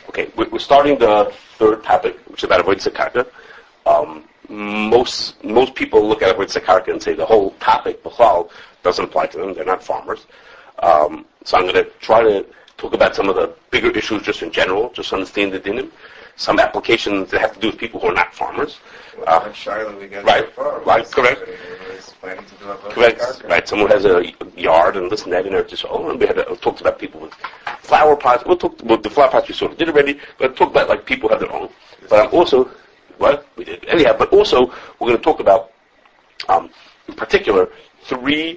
Okay, we're starting the third topic, which is about avodas karka. Most people look at avodas karka and say the whole topic, b'chlal, doesn't apply to them. They're not farmers. So I'm going to try to talk about some of the bigger issues just in general, just to understand the dinim. Some applications that have to do with people who are not farmers. Charlotte, we got right, correct. Correct. Right. Someone has a yard and this and that in there. And we had talked about people with flower pots. We'll talk about the flower pots we sort of did already, but talk about like people have their own. But I'm also, we did anyhow. But also we're going to talk about, in particular, three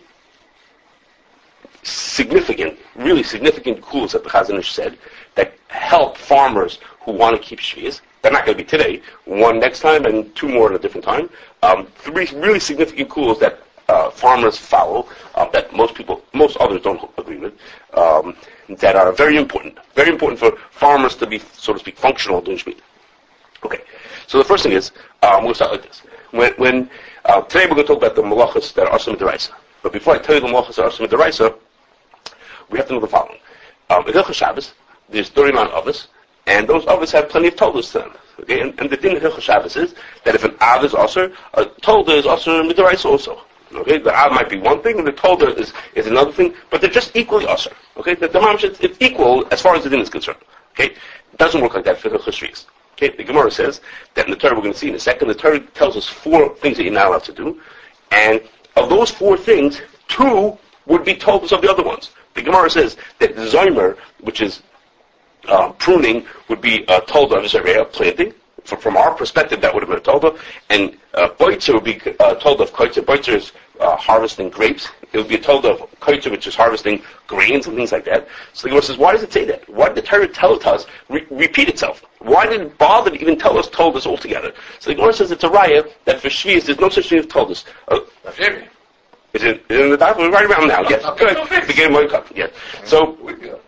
really significant kulas that the Chazon Ish said that help farmers who want to keep shvius. They're not going to be today. One next time and two more at a different time. Three really significant kulas that farmers follow that most others don't agree with. That are very important for farmers to be, so to speak, functional doing shmita. Okay, so the first thing is we'll start like this. When today we're going to talk about the malachas that are asur midaraisa. But before I tell you the malachas that are asur midaraisa, we have to know the following. In Hilchos Shabbos, there's 39 avos, and those avos have plenty of toldos to them. Okay, and the din of Hilchos Shabbos is that if an av is asur, a tolda is asur midaraisa also. Okay, the av might be one thing, and the tolda is another thing, but they're just equally asur. Okay, the mamash it's equal as far as the din is concerned. Okay, it doesn't work like that for Hilchos Shvius. Okay, the Gemara says that in the Torah we're going to see in a second. The Torah tells us 4 things that you're not allowed to do, and of those 4 things, 2 would be toldas of the other ones. The Gemara says that the zomer, which is pruning, would be a tolda of Zereh, planting. From our perspective, that would have been a tolda. And boitzer would be a tolda of koitzer. Boitzer is harvesting grapes. It would be a tolda of koitzer, which is harvesting grains and things like that. So the Gemara says, why does it say that? Why did the Torah tell it to us, repeat itself? Why did it bother to even tell us toldas altogether? So the Gemara says it's a raya that for Shvius there's no such thing as toldas. Is it in the document? Right around now, yes. Good. Beginning of my cup, yes. So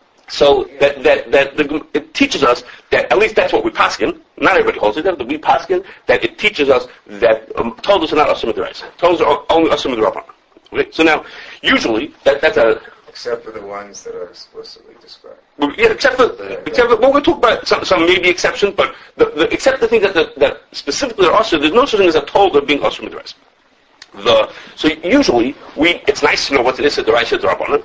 that it teaches us that, at least that's what we paskin. Not everybody holds it, that we paskin, that it teaches us that toldos are not asur midaraisa. Toldos are only asur midrabanan. Okay? So now, usually, that's a... Except for the ones that are explicitly described. Yeah, except for we're going to talk about some maybe exceptions, but except the things that specifically are asur, there's no such thing as a tolda being asur midaraisa. So usually it's nice to know what it is at the Raisa D'Rabbanan,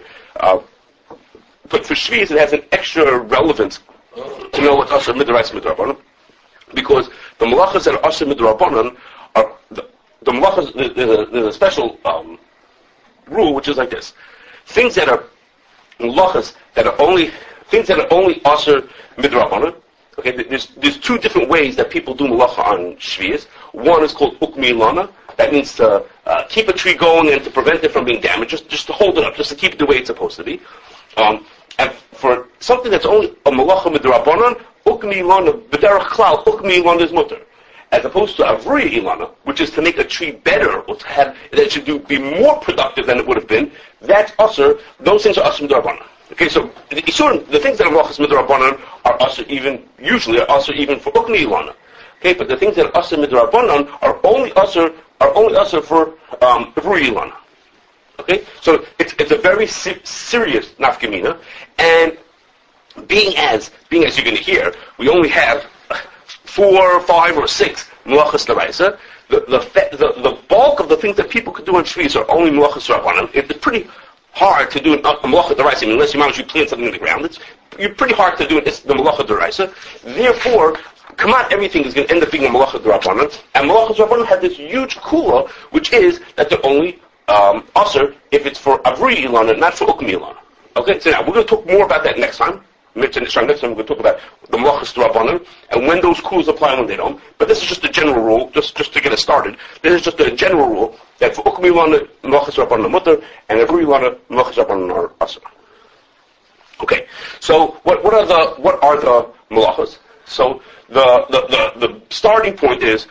but for Shvius it has an extra relevance to know what's asur midaraisa midrabanan, because the malachas that are asur midrabanan are the malachas. There's a special rule which is like this: things that are malachas that are only asur midrabanan. Okay, there's 2 different ways that people do malacha on Shvius. One is called ukmi lana. That means to keep a tree going and to prevent it from being damaged, just to hold it up, just to keep it the way it's supposed to be. And for something that's only a malacha midrabanan, ukmi ilana b'derech klal, ukmi ilana is mutter, as opposed to avri ilana, which is to make a tree better or to have that should be more productive than it would have been. That's asur. Those things are asur midrabanan. Okay, so the things that are malachas midrabanan are asur usually for ukmi ilana. Okay, but the things that are asur midrabanan are only asur for avri ilana. Okay, so it's a very serious nafkamina, and being as you're going to hear, we only have 4, 5, or 6 malachas d'oraisa. The bulk of the things that people could do on Shvius are only malachas d'Rabbanan. It's pretty hard to do a malacha d'oraisa. I mean, unless you plant something in the ground, you're pretty hard to do it. It's the malacha d'oraisa. Therefore, Kamat, everything is going to end up being a malacha d'Rabbanan, and malachas d'Rabbanan have this huge kula, which is that they're only asur if it's for avri ilana, not for ukmi ilana. Okay, so now we're going to talk more about that next time. Next time we're going to talk about the malachas d'Rabbanan and when those kulas apply and when they don't. But this is just a general rule, just to get us started. This is just a general rule that for ukmi ilana, malachas d'Rabbanan are mutter, and avri ilana, malachas d'Rabbanan are asur. Okay, so what are the malachas? So the starting point is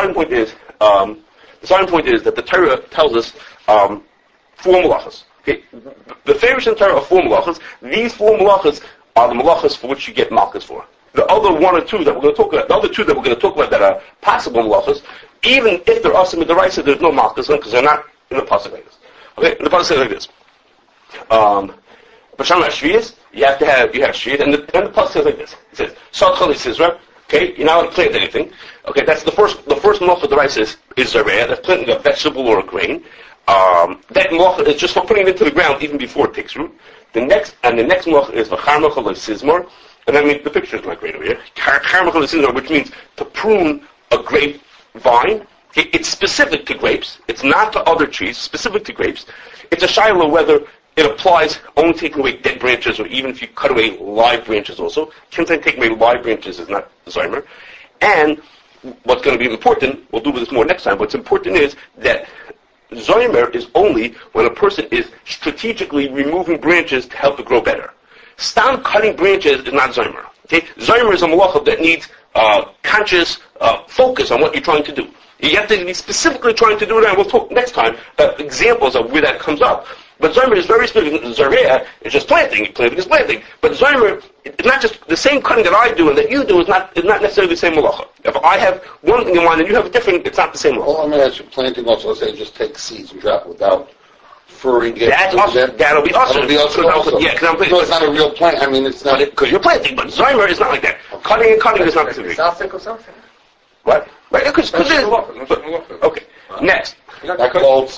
that the Torah tells us 4 malachas. Okay, the favorites in Torah are 4 malachas. These 4 malachas are the malachas for which you get malchus for. The other 1 or 2 that we're going to talk about, the other 2 that we're going to talk about that are possible malachas, even if they're asur midaraisa, there's no malchus because they're not in the pasuk like this. Okay, in the pasuk like this. B'shana Shvius, you have Shvius, and the pasuk says like this. It says, Sadcha L'Sizra. Okay, you're not allowed to plant anything. Okay, that's the first malacha of the rice is zareh. That's planting a vegetable or a grain. That malacha is just for putting it into the ground even before it takes root. The next malacha is v'charmacha L'Sizmor. And I mean, the picture is not great over here. Charmacha L'Sizmor, which means to prune a grape vine. Okay, it's specific to grapes. It's not to other trees, specific to grapes. It's a shiloh whether it applies only taking away dead branches or even if you cut away live branches also. Sometimes taking away live branches is not Zaymer. And what's going to be important, we'll do with this more next time, what's important is that Zaymer is only when a person is strategically removing branches to help it grow better. Stam cutting branches is not Zaymer. Okay? Zaymer is a malacha that needs conscious focus on what you're trying to do. You have to be specifically trying to do it, and we'll talk next time examples of where that comes up. But Zaymer is very specific. Zareh is just planting. Planting is planting. But Zaymer, it's not just the same cutting that I do and that you do is not necessarily the same malacha. If I have one thing in mind and you have a different, it's not the same malacha. Well, I'm going to ask you, planting also, say just take seeds and drop without furring it. That'll be awesome. Yeah, no, it's not a real plant. I mean, it's not. Because you're planting, but Zaymer is not like that. Cutting and cutting is not the same. Something or something. What? Right, because okay. Next. It's not called.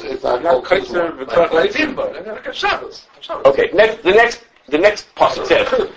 Okay. The next passage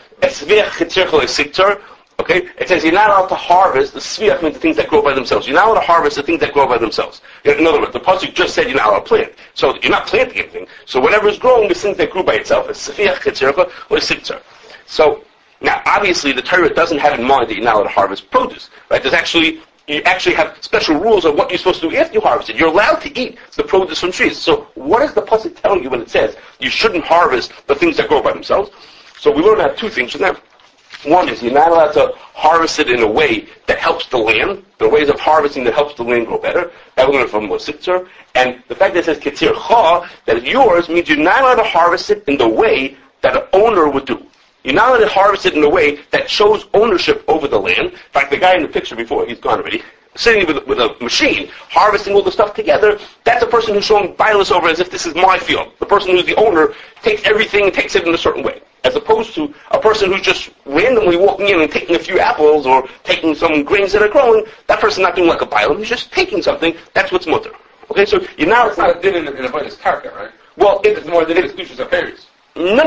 says, okay, it says you're not allowed to harvest. The sviach means the things that grow by themselves. You're not allowed to harvest the things that grow by themselves. In other words, the pasuk just said you're not allowed to plant. So you're not planting anything. So whatever is growing is things that grew by itself. It's sviach chitzircha or siktzar. So now, obviously, the Torah doesn't have in mind that you're not allowed to harvest produce. Right? You actually have special rules of what you're supposed to do after you harvest it. You're allowed to eat the produce from trees. So what is the pasuk telling you when it says you shouldn't harvest the things that grow by themselves? So we learn about two things from that. One is you're not allowed to harvest it in a way that helps the land. There are ways of harvesting that helps the land grow better. That we learned from Mositzer. And the fact that it says Ketzir Cha, that it's yours, means you're not allowed to harvest it in the way that an owner would do. You're not allowed to harvest it in a way that shows ownership over the land. In fact, the guy in the picture before, he's gone already, sitting with a machine, harvesting all the stuff together, that's a person who's showing bias over as if this is my field. The person who's the owner takes everything and takes it in a certain way. As opposed to a person who's just randomly walking in and taking a few apples or taking some grains that are growing, that person's not doing like a biome, he's just taking something, that's what's mutter. Okay, so you're not... It's not a din in a bonus karka, right? Well, it's more than exclusions of fairies. No.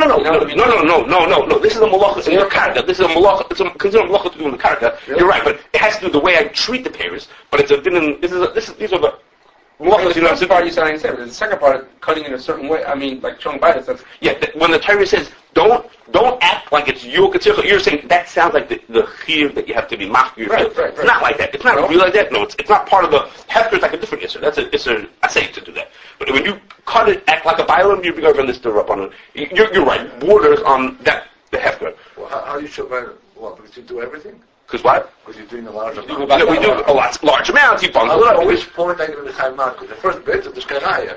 This is a malacha in your karka. This is a malacha. It's considered a malacha to do in the karka. Really? You're right, but it has to do with the way I treat the pairs. But it's a these are the malachas. The first part you said, the second part, cutting in a certain way. I mean, like showing bias. When the Torah says don't act like it's your ketzircha, you're saying that sounds like the chiyuv that you have to be machmir. Right. It's not like that. It's not really like that. No, it's not part of the hefker. It's like a different issue. It's a assay to do that. But when you cut it, act like a biome, you're going to stir up on it. You're right. Borders on that the hefker. Well, how you show by because you do everything? Because what? Because you're doing a large amount. We do a large amount. You bundle it up. At which point are you going to have market? The first bit of the shkanaya.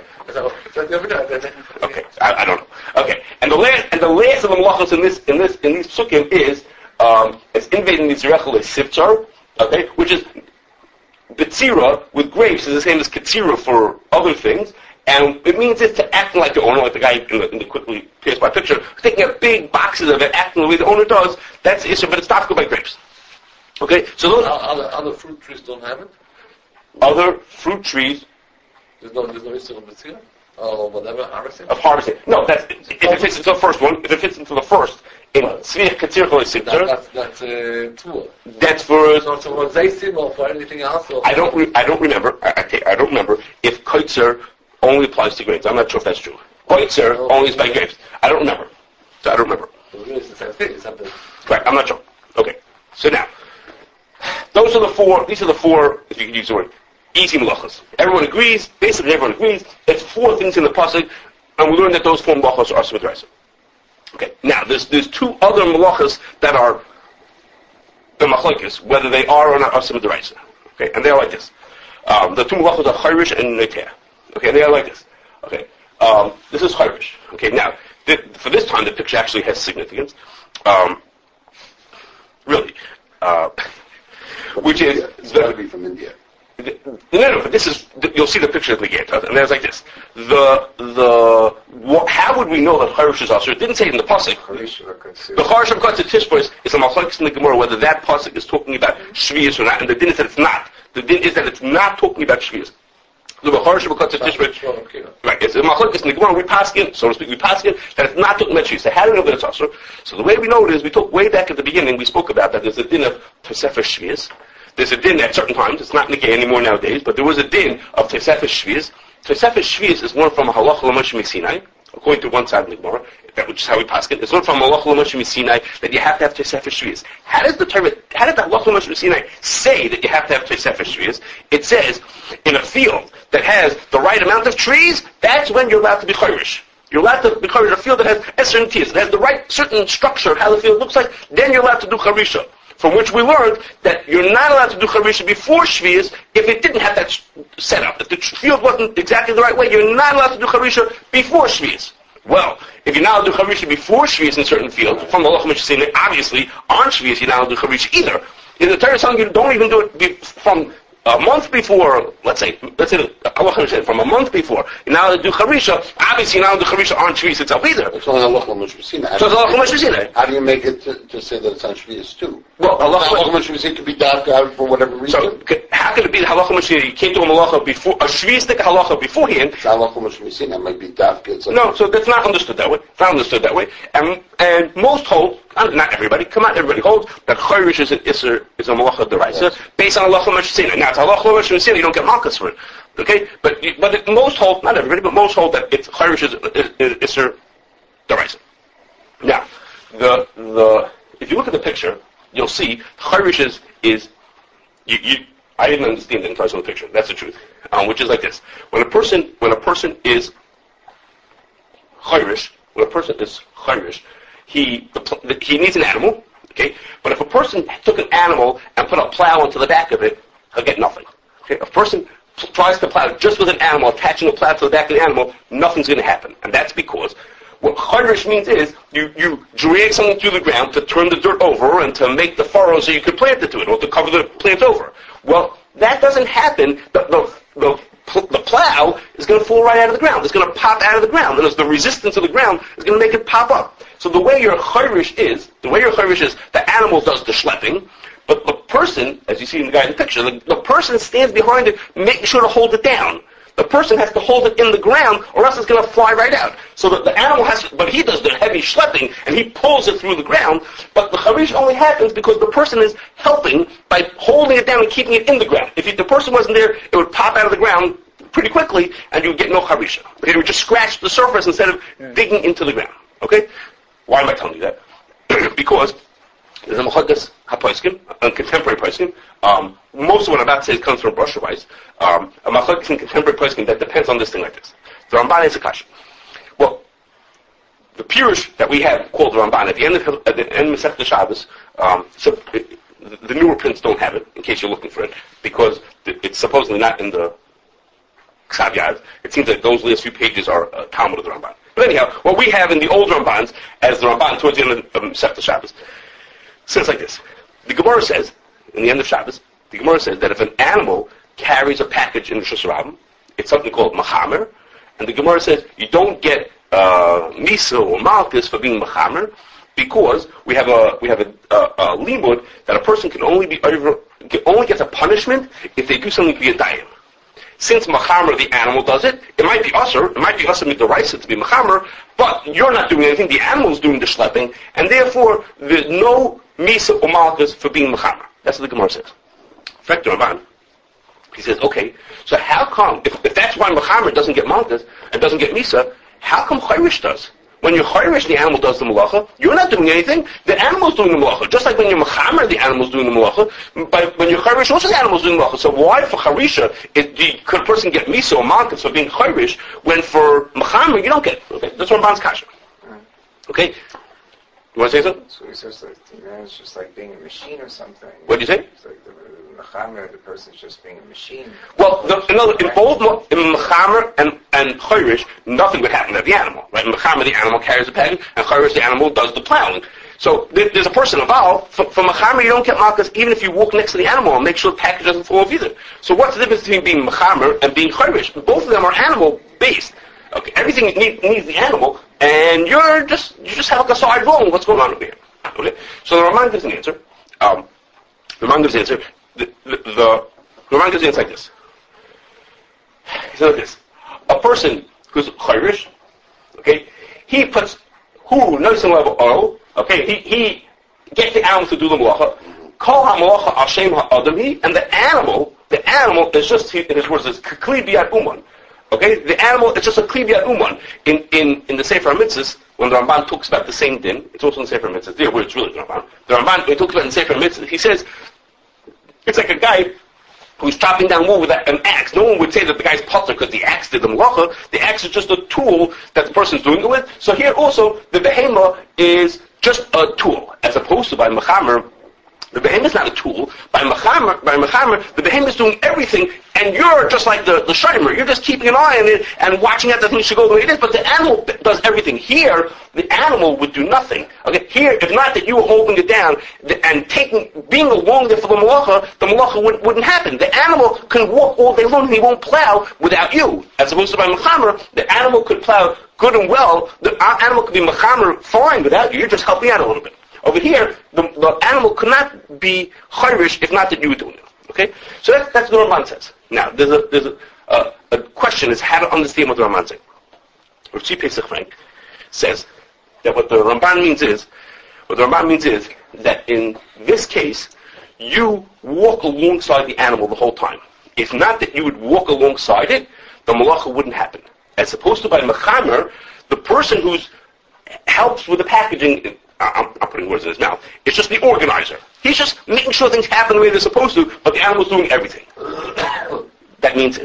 Okay, I don't know. Okay, and the last of the malachos in these psukim is it's invading the zerechel sivtzar. Okay, which is betzira with grapes is the same as ketzira for other things. And it means it's to act like the owner, like the guy in the quickly pierced by picture, taking up big boxes of it, acting the way the owner does. That's issue, but it's not good by grapes. Okay, so those other fruit trees don't have it. Other fruit trees. There's no issue of betzira or whatever harvesting. Of harvesting. No, that's if it fits into the first one. If it fits into the first, in tzviach ketzir chol sikter. That's tour. That's for. So for zaysim or for anything else. Or I don't remember. I don't remember if koitzer only applies to grapes. I'm not sure if that's true. Koitzer only is by grapes. I don't remember. So I don't remember. It's the same thing. Correct. I'm not sure. Okay. So now, these are the four, if you can use the word, easy malachas. Everyone agrees, basically everyone agrees, it's four things in the pasuk, and we learn that those four malachas are asur. Okay. Now, there's two other malachas that are the machlokes, whether they are or not asur. Okay. And they are like this. The two malachas are chayrish and neteah. Okay, they are like this. Okay, this is chayrish. Okay, now for this time the picture actually has significance. Really, which is it's got to be from India. No, but this is, you'll see the picture of the gate, and there's like this. How would we know that Chayrish is also? It didn't say it in the Pasuk. The Chayrish of Katzah Tishbos is a machlokes in the Gemara, whether that Pasuk is talking about Shviyas or not, and the din is that it's not. The din is that it's not talking about Shviyas. The Chayrish of Katzah Tishbos, right, it's a machlokes in the Gemara, we pass in, so to speak, that it's not talking about Shviyas. So how do we know that it's also? So the way we know it is, we talked way back at the beginning, we spoke about that there's a din of Tosefes Shviyas. There's a din at certain times, it's not Nikei anymore nowadays, but there was a din of Tosefes Shviyas. Tosefes Shviyas is learned from a Halacha L'Moshe Sinai, according to one side of the Gemara, which is how we pass it. It's learned from Halacha L'Moshe Sinai that you have to have Tosefes Shviyas. How did the Halacha L'Moshe Sinai say that you have to have Tosefes Shviyas? It says, in a field that has the right amount of trees, that's when you're allowed to be Chayrish. You're allowed to be Chayrish a field that has Eser and Tiyas, that has the right certain structure of how the field looks like, then you're allowed to do Charisha. From which we learned that you're not allowed to do Charisha before Shviyas if it didn't have that setup. If the field wasn't exactly the right way, you're not allowed to do Charisha before Shviyas. Well, if you're not allowed to do Charisha before Shviyas in certain fields, from the Halacha L'Moshe Sinai, obviously, on Shviyas you're not allowed to do Charisha either. In the Torah telling you don't even do it from a month before, let's say from a month before, you're not allowed to do Charisha, obviously you're not allowed to do Charisha on Shviyas itself either. It's only Halacha L'Moshe Sinai. So it's Halacha L'Moshe Sinai. How do you make it to say that it's on Shviyas too? Well, Halacha L'Moshe Sinai could be dark out for whatever reason. So, how can it be the Halacha L'Moshe Sinai? You can't do a Malacha before, a Shviyistic Halacha beforehand. It's Halacha L'Moshe Sinai might be dark. No, so that's not understood that way. It's not understood that way. And most hold, not everybody, everybody holds that Chayrish is an Isser, is a Malacha D'Oraisa, based on Halacha L'Moshe Sinai. Now, it's Halacha L'Moshe Sinai, you don't get Malchus for it. Okay? But most hold, not everybody, but most hold that it's Chayrish is Isser D'Oraisa. Now, if you look at the picture, you'll see Chayrish is I didn't understand it until I saw the picture. That's the truth. Which is like this: when a person is Chayrish, he needs an animal. Okay, but if a person took an animal and put a plow into the back of it, he'll get nothing. Okay, if a person tries to plow just with an animal, attaching a plow to the back of the animal, nothing's going to happen, and that's because what Chayrish means is you drag something through the ground to turn the dirt over and to make the furrow so you can plant it to it or to cover the plant over. Well, that doesn't happen. The plow is going to fall right out of the ground. It's going to pop out of the ground, and as the resistance of the ground is going to make it pop up. So the way your Chayrish is, the animal does the schlepping, but the person, as you see in the guy in the picture, the person stands behind it, making sure to hold it down. The person has to hold it in the ground, or else it's going to fly right out. So the animal but he does the heavy schlepping, and he pulls it through the ground, but the Charish only happens because the person is helping by holding it down and keeping it in the ground. If the person wasn't there, it would pop out of the ground pretty quickly, and you would get no Charisha. Okay? It would just scratch the surface instead of digging into the ground. Okay? Why am I telling you that? Because there's a Mechagas HaPoskim, a contemporary poskim. Most of what I'm about to say comes from Rosh Hashanah. A Mechagas in contemporary poskim that depends on this thing like this. The Ramban is a kasha. Well, the Pirush that we have called the Ramban at the end of Masechta Shabbos, the newer prints don't have it, in case you're looking for it, because it's supposedly not in the Ksav Yad. It seems like those last few pages are Talmud of the Ramban. But anyhow, what we have in the old Rambans, as the Ramban towards the end of Masechta Shabbos, says like this. The Gemara says, in the end of Shabbos, the Gemara says that if an animal carries a package in the Rosh Hashanah, it's something called Machamer, and the Gemara says you don't get Misa or Malchus for being Machamer, because we have a limud that a person can only gets a punishment if they do something to be a dayim. Since Machamer, the animal does it, it might be usher midoraisa to be Machamer, but you're not doing anything, the animal's doing the schlepping, and therefore there's no Misa or Malchus for being Machamer. That's what the Gemara says. Frek Ramban, he says, okay, so how come, if that's why Machamer doesn't get Malchus and doesn't get Misa, how come Chayrish does? When you're Chayrish, the animal does the malacha, you're not doing anything, the animal's doing the malacha. Just like when you're Machamer, the animal's doing the malacha, but when you're Chayrish, also the animal's doing the malacha. So why for Charisha, could a person get Misa or Malchus for being Chayrish, when for Machamer, you don't get it? Okay, that's Ramban's kasha. Okay? You want to say something? So he says that it's just like being a machine or something. What did you say? It's like the Mechamer, the person's just being a machine. Well, in Mechamer and Chayrish, nothing would happen to the animal. Right? In Mechamer, the animal carries the package, and Chayrish, the animal does the plowing. So there's a person involved. For Mechamer, you don't get Malchus even if you walk next to the animal and make sure the package doesn't fall off either. So what's the difference between being Mechamer and being Chayrish? Both of them are animal-based. Okay, everything needs the animal, and you just have like a side role in what's going on over here. Okay, so the Raman gives an answer. The Raman gives an answer. The Raman gives an answer like this. He says like this: a person who's Chayrish, okay, he puts nice and level oil. Okay, he gets the animal to do the malacha. Kol ha-malacha Hashem ha-adami, and the animal is just, in his words, is kli biyad uman. Okay, the animal is just a kli biyad uman. In the Sefer HaMitzvahs, when the Ramban talks about the same din, it's also in the Sefer HaMitzvahs. There, where it's really the Ramban. The Ramban, when he talks about in the Sefer HaMitzvahs, he says it's like a guy who's chopping down wood with an axe. No one would say that the guy's potter because the axe did the malacha. The axe is just a tool that the person's doing it with. So here also, the behema is just a tool, as opposed to by Mechamer, the behema is not a tool. By Mechamer, the behema is doing everything, and you're just like the shomer. You're just keeping an eye on it and watching that thing should go the way it is. But the animal does everything. Here, the animal would do nothing. Okay, here, if not that you were holding it down and being along there for the malacha wouldn't happen. The animal can walk all day long and he won't plow without you. As opposed to by Mechamer, the animal could plow good and well. The animal could be Mechamer fine without you. You're just helping out a little bit. Over here, the animal could not be chayrish if not that you were doing it. Okay, so that's what the Ramban says. Now, there's a question: is how to understand what the Ramban says. Rav Tzvi Pesach Frank says that what the Ramban means is that in this case, you walk alongside the animal the whole time. If not that you would walk alongside it, the malacha wouldn't happen. As opposed to by Mechamer, the person who helps with the packaging. I'm putting words in his mouth. It's just the organizer. He's just making sure things happen the way they're supposed to, but the animal's doing everything. That means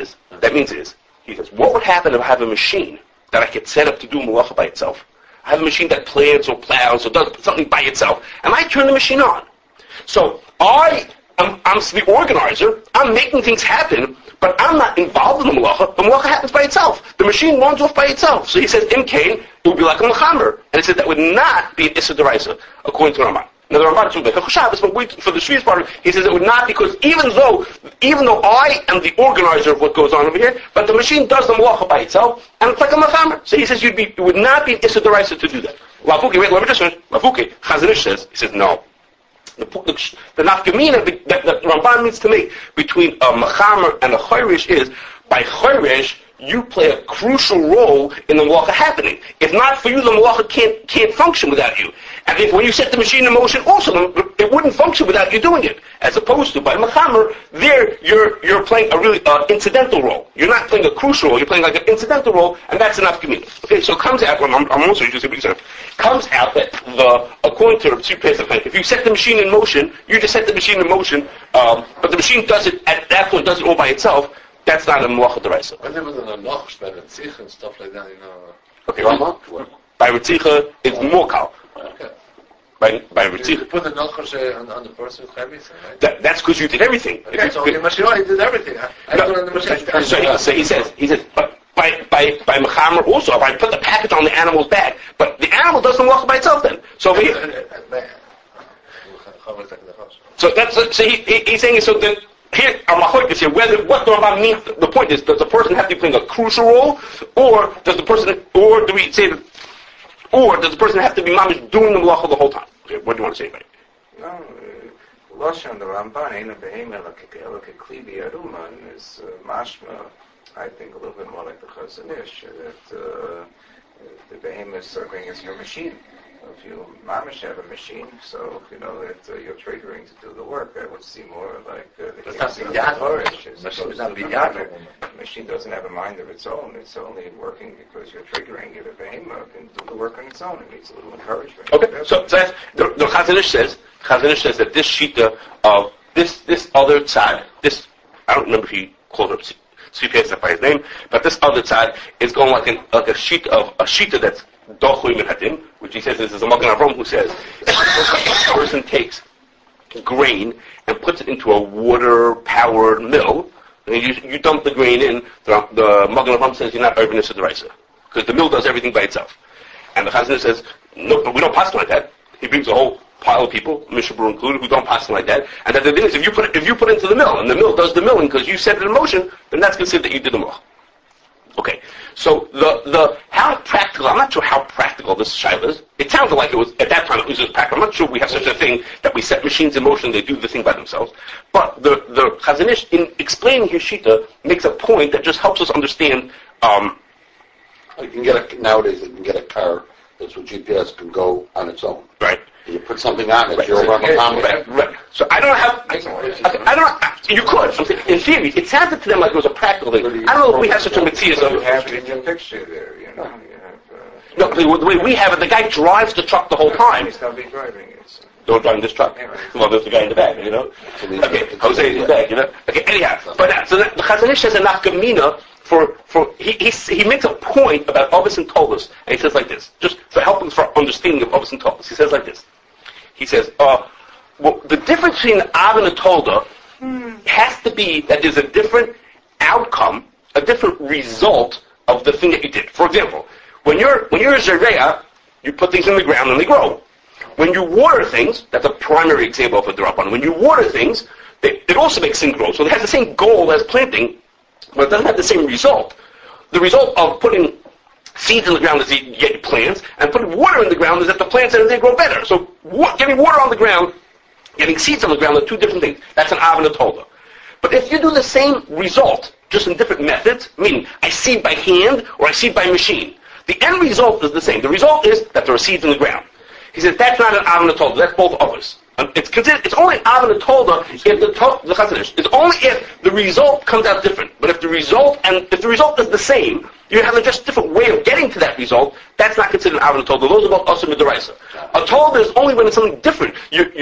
he says, what would happen if I have a machine that I could set up to do malacha by itself? I have a machine that plants or plows or does something by itself, and I turn the machine on. So I'm the organizer. I'm making things happen, but I'm not involved in the malacha. The malacha happens by itself. The machine runs off by itself. So he says, in Cain, it would be like a mechamer. And he said that would not be an issa d'oraisa, according to Ramban. Now the Ramban is like a chashavas, but for the Shvi's part, he says it would not, because even though I am the organizer of what goes on over here, but the machine does the malacha by itself, and it's like a mechamer. So he says it would not be an issa d'oraisa to do that. Lafuki, wait, let me just finish. Lafuki, Chazon Ish says no. The nafkamina that Ramban needs to make between a mechamer and a chayrish is, by chayrish, you play a crucial role in the malacha happening. If not for you, the malacha can't function without you. And if when you set the machine in motion, also it wouldn't function without you doing it. As opposed to by mechamer, there you're playing a really incidental role. You're not playing a crucial role. You're playing like an incidental role, and that's enough community. Okay, so it comes out. I'm also using this example. Comes out that according to Rav Tzvi Pesach, if you set the machine in motion, you just set the machine in motion, but the machine does it at that point, does it all by itself. That's not a malacha d'oraisa. I never done a noch, by Ritzicha and stuff like that, you know. Okay, by Ritzicha, it's more kal. Okay. By You Ritzicha. put the noch on the person with everything, right? That's because you did everything. Okay, so the machine, he did everything. I put it on the machine. So he says, but by mechamer also, if I put the package on the animal's back, but the animal doesn't walk by itself then. So over here. So he's saying, so then, here are machoikas here. What the Ramban means. The point is, does the person have to be playing a crucial role, or does the person have to be mamish doing the malacha the whole time? Okay, what do you want to say about it? No, Lashon the Ramban ain't a behemoth like a kli biyad uman is mashma. I think a little bit more like the Chazon Ish, that the behemoth is serving as your machine. If you mamish have a machine, so you know that you're triggering to do the work. I would see more like the case of the machine doesn't have a mind of its own. It's only working because you're triggering it. A behemoth can do the work on its own. It needs a little encouragement. Okay, so that's, the Chazon Ish says that this shita of this other tzad, I don't remember if he called it Tzvi Pesach by his name, but this other tzad is going like a shita that's Dochui Mehatim, which he says, this is a Magen Avram who says, if a person takes grain and puts it into a water-powered mill, and you dump the grain in, the Magen Avram says you're not urban d'oraisa, because the mill does everything by itself. And the Chazon Ish says, no, we don't pass like that. He brings a whole pile of people, Mishabur included, who don't pass like that. And that the thing is, if you put it into the mill, and the mill does the milling because you set it in motion, then that's considered that you did the mill. Okay, so the how practical, I'm not sure how practical this shaila is. It sounded like it was, at that time, it was just practical. I'm not sure we have such a thing that we set machines in motion, they do the thing by themselves. But the Chazon Ish, in explaining his shita, makes a point that just helps us understand. Nowadays, you can get a car that's with GPS can go on its own. Right. You put something on it, Right. you'll run a Right. So I don't know how. I don't know. You could. I'm saying, in theory, it sounded to them like it was a practical thing. I don't know if we have such a mitzvah. You have it in your picture there, you know. You have, No, the way we have it, the guy drives the truck the whole time. He's not be driving it. So. Don't drive this truck. Well, there's the guy in the back, you know. Okay, Jose in the back, you know. Okay, anyhow, but so the Chazon Ish says a nafkamina for he makes a point about Avos and Tolos, and he says like this, just for helping for understanding of Avos and Tolos. He says like this. He says, well, the difference between Av and a Tolda has to be that there's a different outcome, a different result of the thing that you did. For example, when you're a Zereya, you put things in the ground and they grow. When you water things, that's a primary example of a drop-on. When you water things, it also makes things grow. So it has the same goal as planting, but it doesn't have the same result. The result of putting seeds in the ground is you get plants, and putting water in the ground is that the plants and they grow better. So getting water on the ground, getting seeds on the ground are two different things. That's an Av and a Tolda. But if you do the same result, just in different methods, meaning I seed by hand or I seed by machine, the end result is the same. The result is that there are seeds in the ground. He says that's not an Av and a Tolda. That's both others. It's only an Av and a Tolda if the Chazon Ish. It's only if the result comes out different. But if the result is the same, you have a just different way of getting to that result. That's not considered an Av and a Tolda. Those are both Asur Midaraisa. A Tolda is only when it's something different.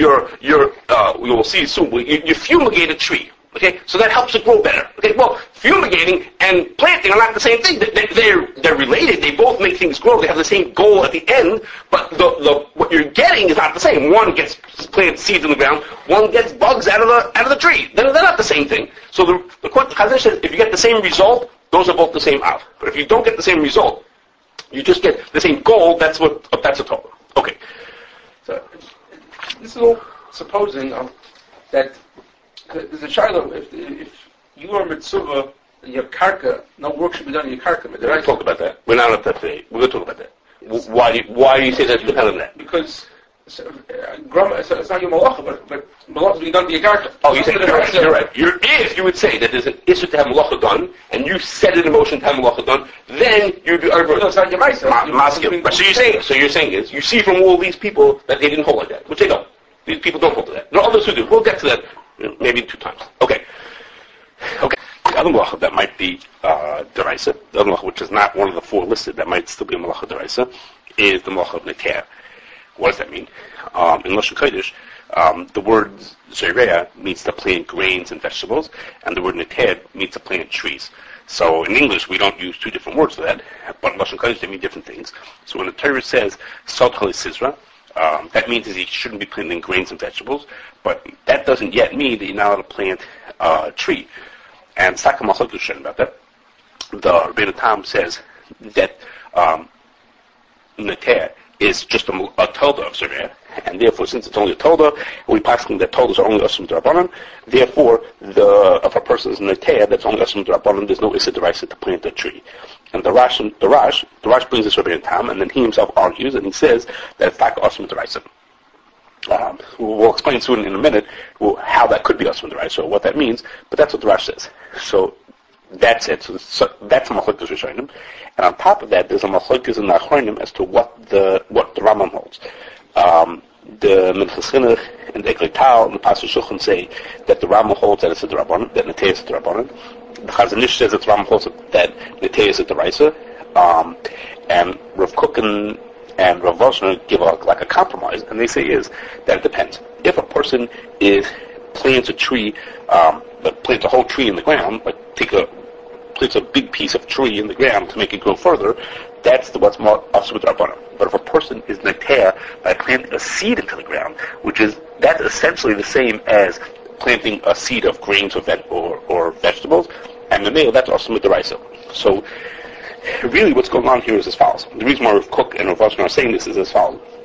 We will see soon. You fumigate a tree. Okay, so that helps it grow better. Okay, well, fumigating and planting are not the same thing. They're related. They both make things grow. They have the same goal at the end, but what you're getting is not the same. One gets plant seeds in the ground. One gets bugs out of the tree. They're not the same thing. So the Chazon Ish says if you get the same result, those are both the same Av. But if you don't get the same result, you just get the same goal. That's a Torah. Okay. So this is all supposing that. There's a shiloh, if you are mitzvah, your karka, no work should be done in your karka. We're going to talk about that. We're not at that today. We're going to talk about that. Why do you say that's dependent on that? Because it's not your malacha, but malacha is being done to your karka. Oh, you're right. If you would say that there's an issue to have malacha done, and you set it in motion to have malacha done, then you'd be over. No, it's not your ma'aseh. So you're saying is, you see from all these people that they didn't hold like that, which they don't. These people don't hold to that. There are others who do. We'll get to that. Maybe 2 times. Okay. The other malacha that might be deraisa, the other malacha which is not one of the 4 listed, that might still be a malacha deraisa, is the malacha of neter. What does that mean? In Lashon Kodesh, the word zereya means to plant grains and vegetables, and the word neter means to plant trees. So in English, we don't use 2 different words for that, but in Lashon Kodesh they mean different things. So when the Torah says sod halisizra, that means that you shouldn't be planting grains and vegetables, but that doesn't yet mean that you're not allowed to plant a tree. And Sakha Machlokes about that. The Rebbeinu Tam says that neter is just a tolda of Zereya, and therefore, since it's only a tolda, we paskin that toldas are only asum d'Rabbanan. Therefore, if a person is neter, that's only asum d'Rabbanan. There's no issa d'Oraisa to plant a tree. And the Rash brings this Rebbeinu Tam, and then he himself argues, and he says that it's like asum d'Oraisa. We'll explain soon in a minute how that could be asum d'Oraisa, or what that means, but that's what the Rash says. So that's it. So that's a machlokes rishonim, and on top of that, there's a machlokes in the achronim as to what the Rambam holds. The Minchas Chinuch and the Eklei Tal and the Pasuk Shulchan say that the Rambam holds that it's a D'Rabbanan, that Neter is a D'Rabbanan. The Chazon Ish says that the Rambam holds that Neter is a D'Oraisa, and Rav Kook and Rav Vosner give a compromise, and they say is that it depends. If a person plants a tree, but plants a whole tree in the ground, like plants a big piece of tree in the ground to make it grow further, that's what's more asur d'Rabbanan. But if a person is neter by planting a seed into the ground, that's essentially the same as planting a seed of grains or vegetables, and the male, that's asur d'Oraisa. So really what's going on here is as follows. The reason why Rav Kook and Rav Vosner are saying this is as follows.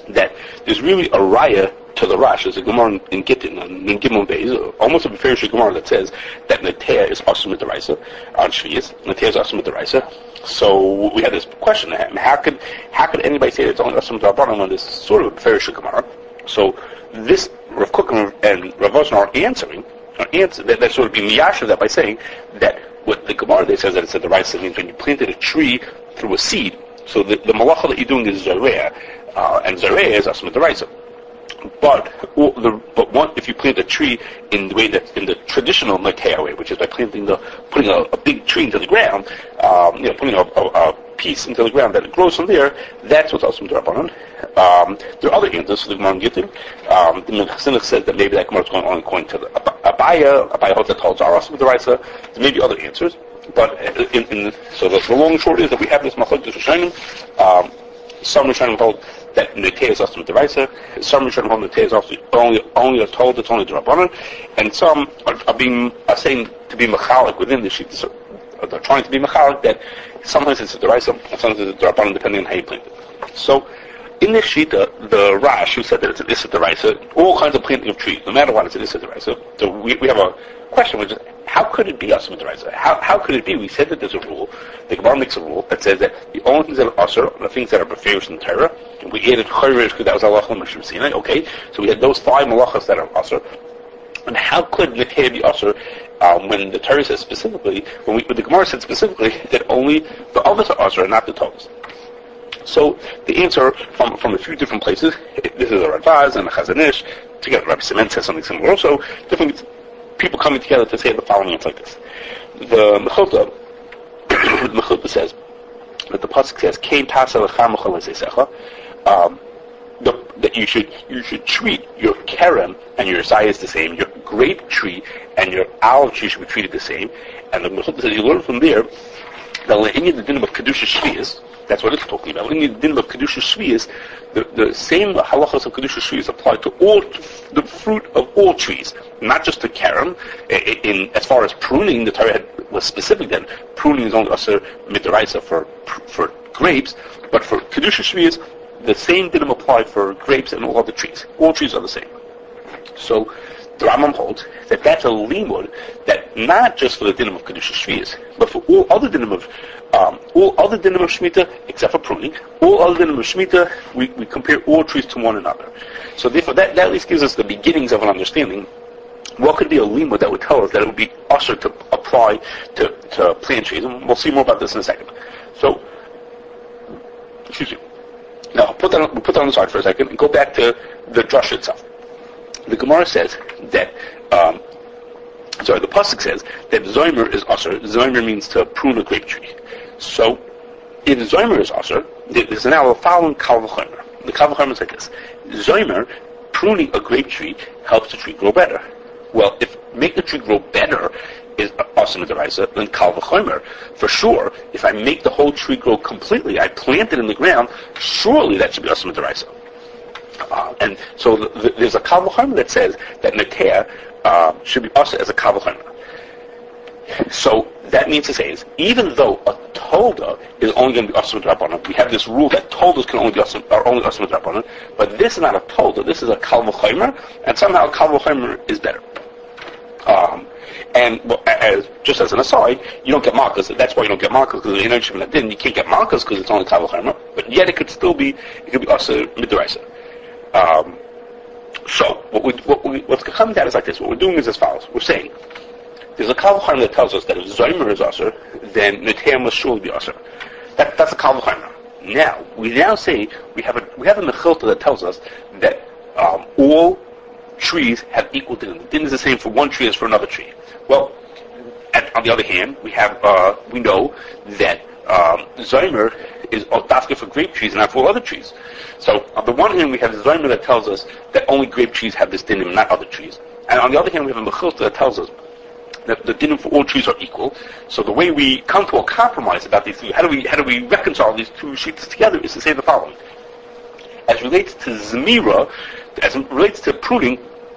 that there's really a raya to the Rash. There's a Gemara in Gittin, in Gimel Beis, almost a Beferish Gemara that says that Netea is Asur Midaraisa on Shvius. Netea is Asur Midaraisa. So we had this question: how could anybody say that it's only Asur Midaraisa on this sort of Beferish Gemara? So this Rav Kook and Rav Osner are answering that sort of be miyasha that by saying that what the Gemara there says that it's a deraisa means when you planted a tree through a seed. So the malacha that you're doing is zareh, and zareh is asma deraisa. But if you plant a tree in the way that in the traditional Netea way, which is by putting a big tree into the ground, putting a piece into the ground that it grows from there, that's what's also D'Rabbanan. There are other answers for the Gemara in Gittin. The Mechasinach says that maybe that Gemara is going on according to the Abaya holds that holds are also D'Oraisa. There may be other answers, but so the long and short is that we have this Machlokes Rishonim. Some Rishonim hold that Netea is also D'Oraisa. Some Rishonim hold Netea is also only told it's only D'Rabbanan, and some are saying to be mechalik within the sheet. So they're trying to be mechalik that sometimes it's a D'Oraisa and sometimes it's a D'Rabbanan depending on how you plant it. So in this sheet, the Rash who said that it's an Issa D'Oraisa, all kinds of planting of trees, no matter what, it's an Issa D'Oraisa. So we have a question, which is, how could it be Asur D'Oraisa? How could it be? We said that there's a rule, the Gemara makes a rule that says that the only things that are Asur are the things that are beferish in the Torah. We added Chayrish because that was Allah Moshe Sinai. Okay, so we had those 5 malachas that are Asur. And how could Netea be Asur when the Torah says specifically, when the Gemara said specifically that only the others are Asur and not the Torahs? So the answer from a few different places, this is a Radbaz and a Chazon Ish, together Rabbi Simen says something similar also, different people coming together to say the following answer like this. The Mechilta says, that the Pasuk says, Kein Tasa L'cha Mechal L'Zeisecha, that you should treat your kerem and your zayis is the same, your grape tree and your olive tree should be treated the same. And the Mechilta says, you learn from there that Le'inyan the dinim of Kedusha Shvius, that's what it's talking about. Le'inyan the dinim of Kedusha Shvius, the same halachas of Kedusha Shvius apply to all the fruit of all trees, not just the kerem. As far as pruning, the Torah was specific then. Pruning is only asur midaraisa for grapes, but for Kedusha Shvius, the same dinim apply for grapes and all other trees. All trees are the same. So the Rambam holds that that's a limud that not just for the dinim of Kedusha Shvius, but for all other dinim of Shemitah except for pruning, all other dinim of Shemitah, we compare all trees to one another. So therefore that at least gives us the beginnings of an understanding. What could be a limud that would tell us that it would be usher to apply to plant trees? And we'll see more about this in a second. So, excuse me. Now, we'll put that on the side for a second and go back to the drush itself. The Gemara says that, the Pasuk says that Zomer is Asur. Zomer means to prune a grape tree. So, if Zomer is Asur, there's now a following Kal V'chomer. The Kal V'chomer is like this. Zomer, pruning a grape tree, helps the tree grow better. Well, if make the tree grow better is Asur Midaraisa, then Kal V'chomer, for sure, if I make the whole tree grow completely, I plant it in the ground, surely that should be Asur Midaraisa. And so there's a Kal V'chomer that says that Netea should be Asur as a Kal V'chomer. So that means to say is, even though a Tolda is only going to be Asur D'Rabbanan, we have this rule that Toldas can only be Asur D'Rabbanan, but this is not a Tolda, this is a Kal V'chomer, and somehow Kal V'chomer is better. Just as an aside, you don't get malchus. That's why you don't get malchus, because in Shemina Din you can't get malchus because it's only Kal V'chomer, but yet it could be Asur Midaraisa. So what's coming down is like this. What we're doing is as follows. We're saying there's a Kal V'chomer that tells us that if Zomer is Asur, then Netea must surely be Asur. That's a Kal V'chomer. Now we say we have a Mechilta that tells us that all trees have equal din. The din is the same for one tree as for another tree. Well, on the other hand, we know that Zomer is dafka for grape trees and not for all other trees. So on the one hand, we have Zomer that tells us that only grape trees have this dinim, not other trees. And on the other hand, we have a Mechilta that tells us that the dinim for all trees are equal. So the way we come to a compromise about these two, how do we reconcile these two sheets together, is to say the following. As relates to Zemira, as it relates to pruning,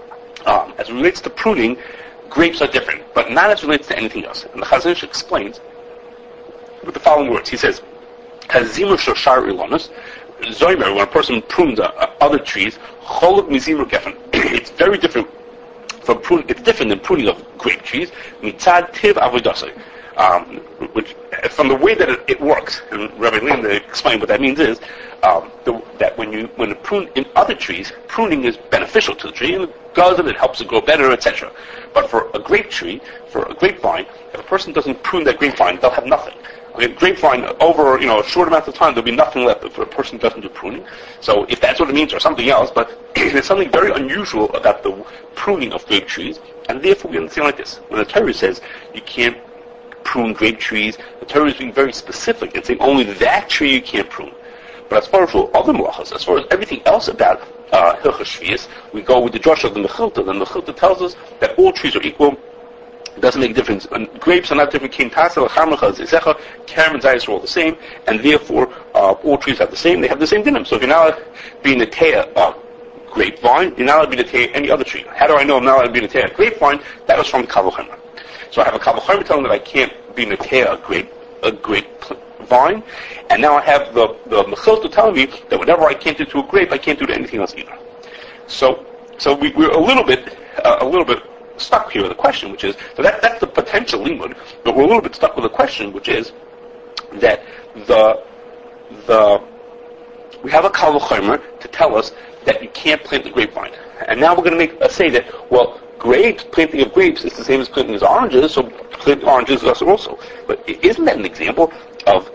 grapes are different, but not as it relates to anything else. And the Chazon Ish explains with the following words. He says, "Hazimur shoshar ilonos." Zoymer, when a person prunes other trees, Choluk Mizimur Geffen, it's very different from pruning. It's different than pruning of grape trees. Mitzad Tiv Avodasai, which from the way that it works, and Rabbi Linda explained what that means is that when you prune in other trees, pruning is beneficial to the tree and it does it helps it grow better, etc. But for a grape tree, for a grapevine, if a person doesn't prune that grapevine, they'll have nothing. I mean, grapevine, over a short amount of time, there'll be nothing left if a person doesn't do pruning. So if that's what it means, or something else, but there's something very unusual about the pruning of grape trees, and therefore we understand like this. When the Torah says you can't prune grape trees, the Torah is being very specific and saying only that tree you can't prune. But as far as other malachas, as far as everything else about Hilchos Shvius, we go with the drush of the Mechilta. The Mechilta tells us that all trees are equal. It doesn't make a difference. And grapes are not different. Kain Tasel, Charmecha, Zizecha, Karam and Zayis are all the same, and therefore all trees have the same. They have the same dinim. So if you're not being a teah grapevine, you're not allowed to be a teah any other tree. How do I know I'm not allowed to be a teah grapevine? That was from the Kal V'chomer. So I have a Kal V'chomer telling that I can't be a teah a grapevine, and now I have the Mechilta telling me that whatever I can't do to a grape, I can't do to anything else either. So we're a little bit stuck here with a question, which is, so that's the potential limud, but we're a little bit stuck with a question, which is that we have a Kal V'chomer to tell us that you can't plant the grapevine, and now we're going to make us say that, well, planting of grapes is the same as planting of oranges, so planting oranges is also. But isn't that an example of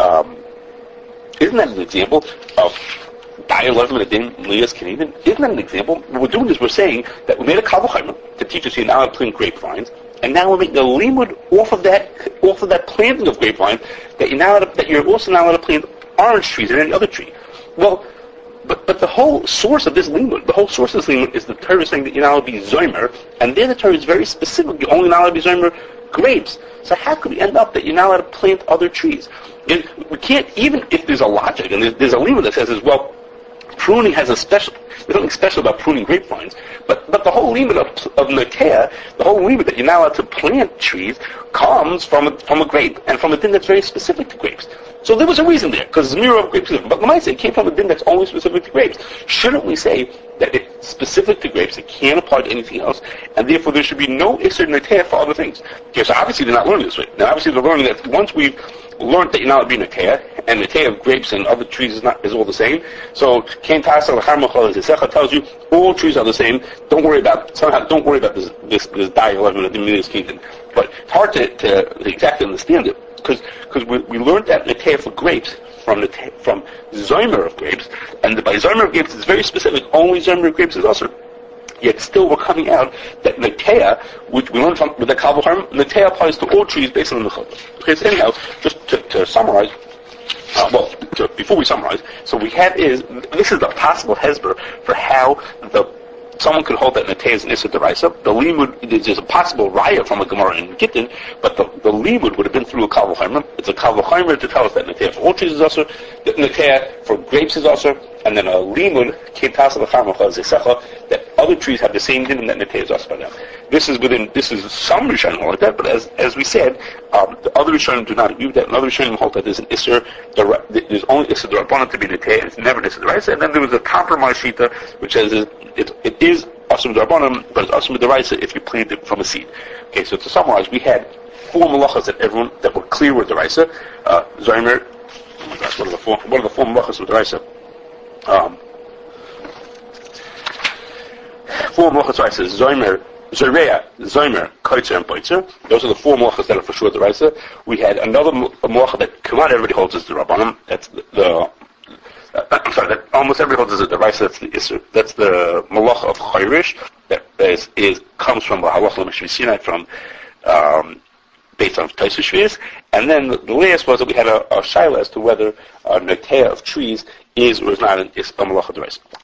Canadian? Isn't that an example? What we're doing is we're saying that we made a Kal V'chomer to teach us you're not allowed to plant grapevines, and now we're making a limud off of that planting of grapevines that you're also not allowed to plant orange trees or any other tree. Well, but the whole source of this limud, is the Torah saying that you're not allowed to be zoymer, and there the Torah is very specific. You're only not allowed to be zoymer grapes. So how could we end up that you're not allowed to plant other trees? We can't, even if there's a logic, and there's a limud that says as well, pruning has there's nothing special about pruning grapevines, but the whole limud of Netea, the whole limud that you're not allowed to plant trees, comes from a grape, and from a din that's very specific to grapes. So there was a reason there, because the mirror of grapes is different. But the Lamaisa, it came from a din that's only specific to grapes. Shouldn't we say that it's specific to grapes, it can't apply to anything else, and therefore there should be no Isser Netea for other things? Okay, so obviously they're not learning this way. Now obviously they're learning that once we've learned that you're not allowed to be Netea, and Netea of grapes and other trees is all the same, so Kain Tasel Charmecha Zizecha tells you all trees are the same. Don't worry about this dialogue in the Midas Kingdom. But it's hard to exactly understand it, because we learned that Netea for grapes from Zoymer of grapes, and by Zoymer of grapes it's very specific. Only Zoymer of grapes is also. Yet still we're coming out that Netea, which we learned from with the Kal V'chomer, Netea applies to all trees based on the Mechilta. Okay, so anyhow, just to summarize, before we summarize, so we have this is the possible hesber for how someone could hold that Netea is an Issa D'Oraisa. The limud, there's a possible raya from a Gemara in Gittin, but the limud would have been through a Kal V'chomer. It's a Kal V'chomer to tell us that Netea for all trees is also, that Netea for grapes is also, and then a limud, Kain Tasel Charmecha Zizecha, that other trees have the same din and that Netea is also by them. This is some Rishonim hold like that, but as we said, the other Rishonim do not agree with that, and other Rishonim hold that there's an Isser, there's only Isser D'Rabbanan to be Netea, it's never an Isser D'Oraisa, and then there was a compromise shita, which says it is Asur D'Rabbanan, but it's Asur D'Oraisa if you plant it from a seed. Okay, so to summarize, we had 4 malachas that were clear with D'Oraisa. Zoymer, what are the four malachas with D'Oraisa? 4 malachas D'Oraisa: Zoymer, Zoymer, Koitzer, and Boitzer. Those are the 4 malachas that are for sure D'Oraisa. We had another malacha that not everybody holds as D'Rabbanan. That's that almost everybody holds as a D'Oraisa. That's the malacha of Chayrish. That comes from the halacha Mishri Sinai from based on Taisa Shvius. And then the last was that we had a shaila as to whether a Netea of trees is or is not a malacha D'Oraisa.